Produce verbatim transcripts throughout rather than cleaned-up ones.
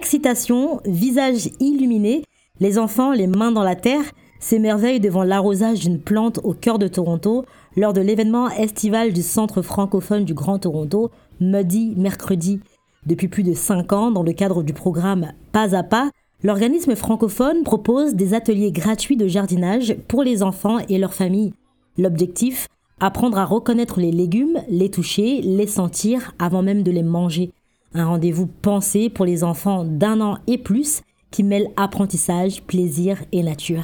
Excitation, visage illuminé, les enfants les mains dans la terre, s'émerveillent devant l'arrosage d'une plante au cœur de Toronto lors de l'événement estival du Centre francophone du Grand Toronto, Muddy Mercredi. Depuis plus de cinq ans, dans le cadre du programme Pas à Pas, l'organisme francophone propose des ateliers gratuits de jardinage pour les enfants et leurs familles. L'objectif, apprendre à reconnaître les légumes, les toucher, les sentir avant même de les manger. Un rendez-vous pensé pour les enfants d'un an et plus qui mêle apprentissage, plaisir et nature.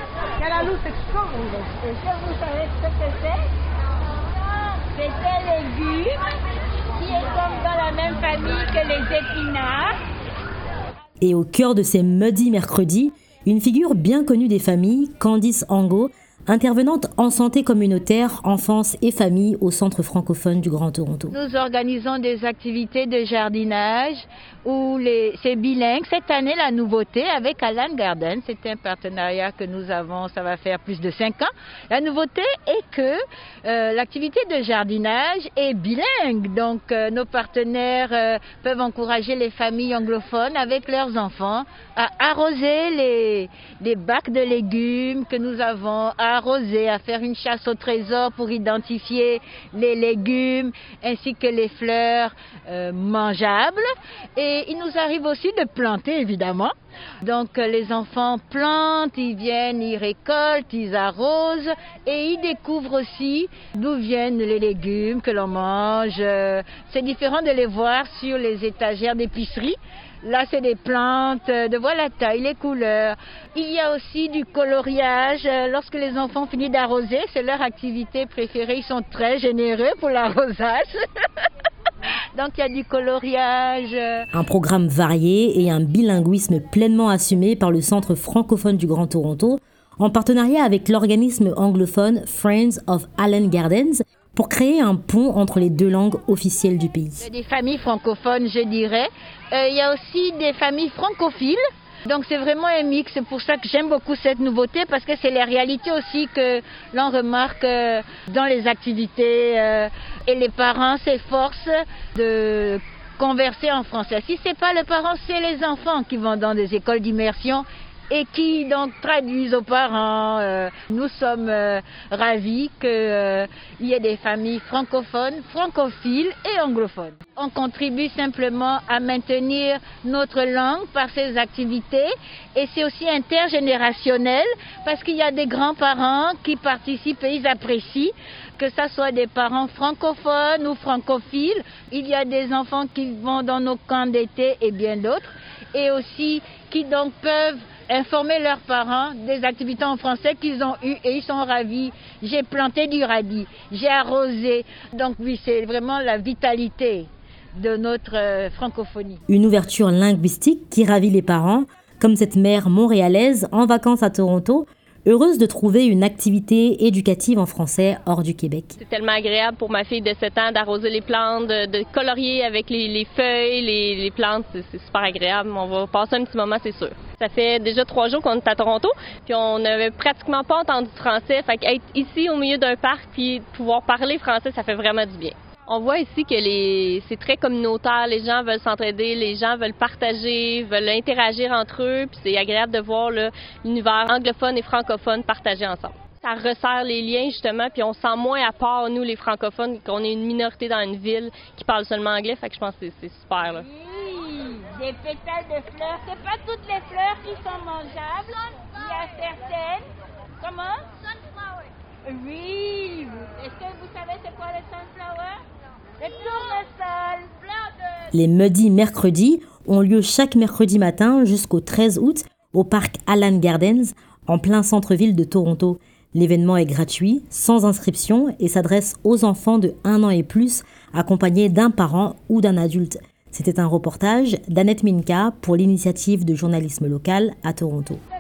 Est-ce que vous savez ce que c'est? C'est un légume qui est comme dans la même famille que les épinards. Et au cœur de ces Muddy Mercredis, une figure bien connue des familles, Candice Angot, intervenante en santé communautaire, enfance et famille au Centre francophone du Grand Toronto. Nous organisons des activités de jardinage où les, c'est bilingue. Cette année, la nouveauté avec Alan Gardens, c'est un partenariat que nous avons, ça va faire plus de cinq ans. La nouveauté est que euh, l'activité de jardinage est bilingue. Donc, euh, nos partenaires euh, peuvent encourager les familles anglophones avec leurs enfants à arroser les, les bacs de légumes que nous avons, à arroser, à faire une chasse au trésor pour identifier les légumes ainsi que les fleurs euh, mangeables. Et il nous arrive aussi de planter, évidemment. Donc les enfants plantent, ils viennent, ils récoltent, ils arrosent et ils découvrent aussi d'où viennent les légumes que l'on mange. C'est différent de les voir sur les étagères d'épicerie. Là, c'est des plantes, de voir la taille, les couleurs. Il y a aussi du coloriage. Lorsque les enfants finissent d'arroser, c'est leur activité préférée. Ils sont très généreux pour l'arrosage. Donc, il y a du coloriage. Un programme varié et un bilinguisme pleinement assumé par le Centre francophone du Grand Toronto, en partenariat avec l'organisme anglophone Friends of Alan Gardens, pour créer un pont entre les deux langues officielles du pays. Il y a des familles francophones, je dirais. Euh, il y a aussi des familles francophiles. Donc c'est vraiment un mix. C'est pour ça que j'aime beaucoup cette nouveauté, parce que c'est les réalités aussi que l'on remarque euh, dans les activités. Euh, et les parents s'efforcent de converser en français. Si c'est pas le parent, c'est les enfants qui vont dans des écoles d'immersion et qui donc traduisent aux parents. Euh, nous sommes euh, ravis qu'il euh, y ait des familles francophones, francophiles et anglophones. On contribue simplement à maintenir notre langue par ces activités, et c'est aussi intergénérationnel parce qu'il y a des grands-parents qui participent et ils apprécient, que ce soit des parents francophones ou francophiles. Il y a des enfants qui vont dans nos camps d'été et bien d'autres, et aussi qui donc peuvent informer leurs parents des activités en français qu'ils ont eues et ils sont ravis. J'ai planté du radis, j'ai arrosé. Donc oui, c'est vraiment la vitalité de notre euh, francophonie. Une ouverture linguistique qui ravit les parents, comme cette mère montréalaise en vacances à Toronto, heureuse de trouver une activité éducative en français hors du Québec. C'est tellement agréable pour ma fille de sept ans d'arroser les plantes, de, de colorier avec les, les feuilles, les, les plantes. C'est, c'est super agréable. On va passer un petit moment, c'est sûr. Ça fait déjà trois jours qu'on est à Toronto, puis on n'avait pratiquement pas entendu français. Fait qu'être ici au milieu d'un parc puis pouvoir parler français, ça fait vraiment du bien. On voit ici que les, c'est très communautaire, les gens veulent s'entraider, les gens veulent partager, veulent interagir entre eux, puis c'est agréable de voir là, l'univers anglophone et francophone partagés ensemble. Ça resserre les liens justement, puis on se sent moins à part, nous les francophones, qu'on est une minorité dans une ville qui parle seulement anglais, fait que je pense que c'est, c'est super. Là. Oui, des pétales de fleurs, c'est pas toutes les fleurs qui sont mangeables, il y a certaines. Comment? Sunflower. Oui, est-ce que vous savez c'est quoi le sunflower? Le tournesol. Les Muddy Mercredis ont lieu chaque mercredi matin jusqu'au treize août au parc Alan Gardens, en plein centre-ville de Toronto. L'événement est gratuit, sans inscription et s'adresse aux enfants de un an et plus, accompagnés d'un parent ou d'un adulte. C'était un reportage d'Annette Minka pour l'initiative de journalisme local à Toronto.